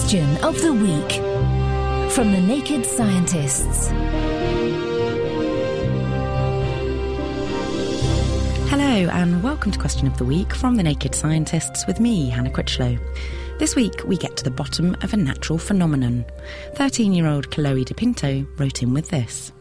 Question of the Week from the Naked Scientists. Hello and welcome to Question of the Week from the Naked Scientists with me, Hannah Critchlow. This week we get to the bottom of a natural phenomenon. 13-year-old Chloe DePinto wrote in with this.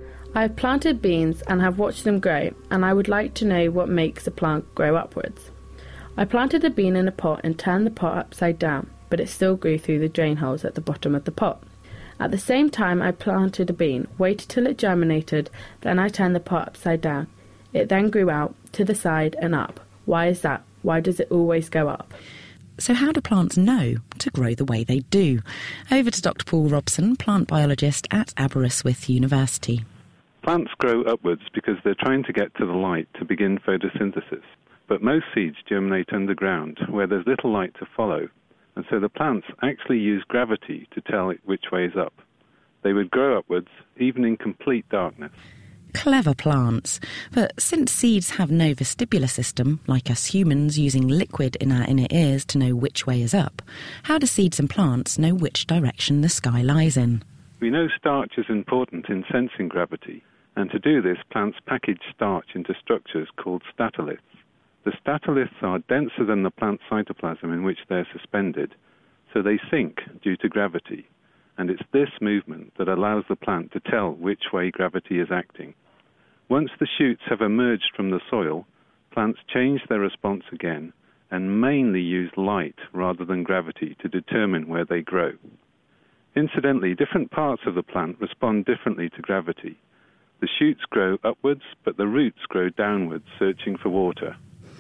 I have planted beans and have watched them grow, and I would like to know what makes a plant grow upwards. I planted a bean in a pot and turned the pot upside down, but it still grew through the drain holes at the bottom of the pot. At the same time I planted a bean, waited till it germinated, then I turned the pot upside down. It then grew out, to the side and up. Why is that? Why does it always go up? So how do plants know to grow the way they do? Over to Dr. Paul Robson, plant biologist at Aberystwyth University. Plants grow upwards because they're trying to get to the light to begin photosynthesis. But most seeds germinate underground, where there's little light to follow. And so the plants actually use gravity to tell it which way is up. They would grow upwards, even in complete darkness. Clever plants. But since seeds have no vestibular system, like us humans using liquid in our inner ears to know which way is up, how do seeds and plants know which direction the sky lies in? We know starch is important in sensing gravity, and to do this, plants package starch into structures called statoliths. The statoliths are denser than the plant cytoplasm in which they're suspended, so they sink due to gravity. And it's this movement that allows the plant to tell which way gravity is acting. Once the shoots have emerged from the soil, plants change their response again and mainly use light rather than gravity to determine where they grow. Incidentally, different parts of the plant respond differently to gravity. The shoots grow upwards, but the roots grow downwards, searching for water.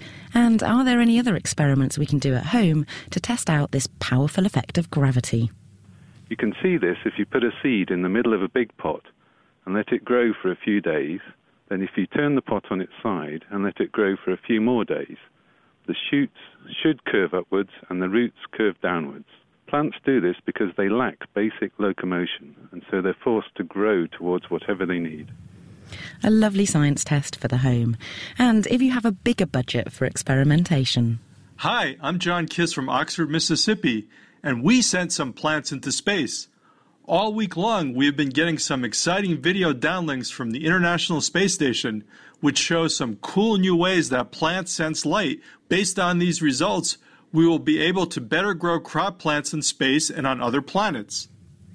And are there any other experiments we can do at home to test out this powerful effect of gravity? You can see this if you put a seed in the middle of a big pot and let it grow for a few days. Then if you turn the pot on its side and let it grow for a few more days, the shoots should curve upwards and the roots curve downwards. Plants do this because they lack basic locomotion, and so they're forced to grow towards whatever they need. A lovely science test for the home. And if you have a bigger budget for experimentation. Hi, I'm John Kiss from Oxford, Mississippi, and we sent some plants into space. All week long, we have been getting some exciting video downlinks from the International Space Station, which shows some cool new ways that plants sense light. Based on these results, we will be able to better grow crop plants in space and on other planets.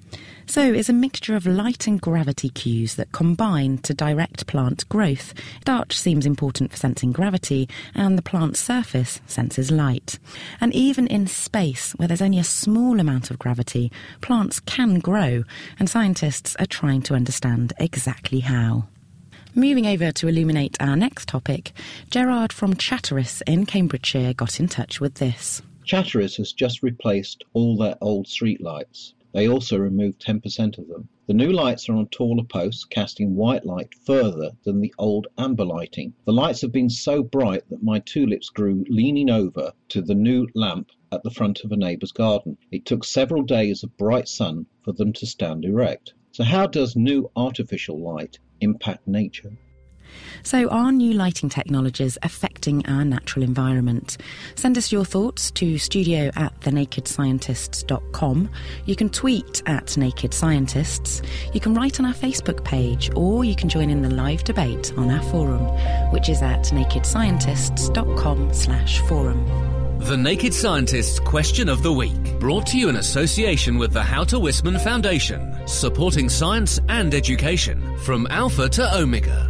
So it's a mixture of light and gravity cues that combine to direct plant growth. Starch seems important for sensing gravity, and the plant's surface senses light. And even in space, where there's only a small amount of gravity, plants can grow, and scientists are trying to understand exactly how. Moving over to illuminate our next topic, Gerard from Chatteris in Cambridgeshire got in touch with this. Chatteris has just replaced all their old street lights. They also removed 10% of them. The new lights are on taller posts, casting white light further than the old amber lighting. The lights have been so bright that my tulips grew leaning over to the new lamp at the front of a neighbour's garden. It took several days of bright sun for them to stand erect. So how does new artificial light impact nature? So are new lighting technologies affecting our natural environment? Send us your thoughts to studio@thenakedscientists.com. You can tweet at Naked Scientists. You can write on our Facebook page, or you can join in the live debate on our forum, which is at nakedscientists.com/forum. The Naked Scientists Question of the Week, brought to you in association with the Houter Wissmann Foundation, supporting science and education from Alpha to Omega.